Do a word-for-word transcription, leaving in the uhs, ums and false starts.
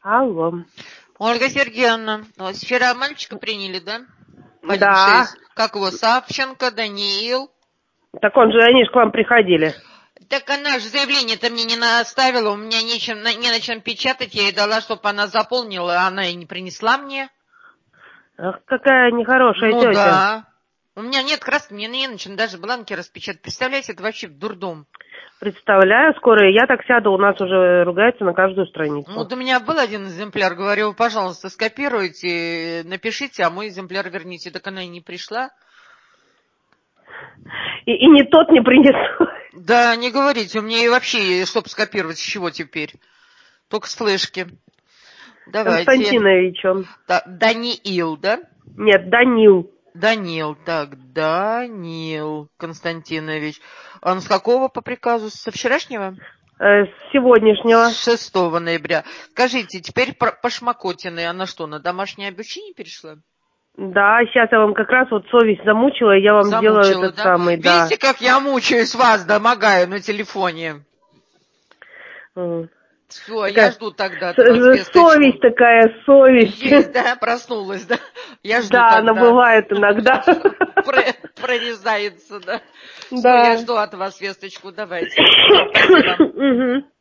Алло. Ольга Сергеевна, вот вчера мальчика приняли, да? В Да. один шесть. Как его, Савченко, Даниил? Так он же, они же к вам приходили. Так она же заявление-то мне не оставила, у меня нечем, не на чем печатать, я ей дала, чтобы она заполнила, а она и не принесла мне. Ах, какая нехорошая Ну тетя. да. У меня нет краски, мне не на чем даже бланки распечатать. Представляете, это вообще дурдом. Представляю, скоро я так сяду, у нас уже ругаются на каждую страницу. Вот у меня был один экземпляр, говорю, пожалуйста, скопируйте, напишите, а мой экземпляр верните. Так она и не пришла. И, и не тот не принесу. Да, не говорите, у меня и вообще, чтобы скопировать, с чего теперь? Только с флешки. Давайте. Константинович он. Да, Даниил, да? Нет, Данил. Данил, так, Данил Константинович. Он с какого по приказу? Со вчерашнего? Э, с сегодняшнего. С шестого ноября. Скажите, теперь про Пашмакотиной, она что, на домашнее обучение перешла? Да, сейчас я вам как раз вот совесть замучила, и я вам Замучила, сделаю этот да? самый, да. Видите, как я мучаюсь вас, домогаю на телефоне? Mm. Все, Такая я жду тогда от вас весточку. совесть такая, совесть. Есть, да, проснулась, да? Я жду Да, тогда. она бывает иногда. Прорезается, да? Все, Да. я жду от вас весточку, давайте. Все, спасибо.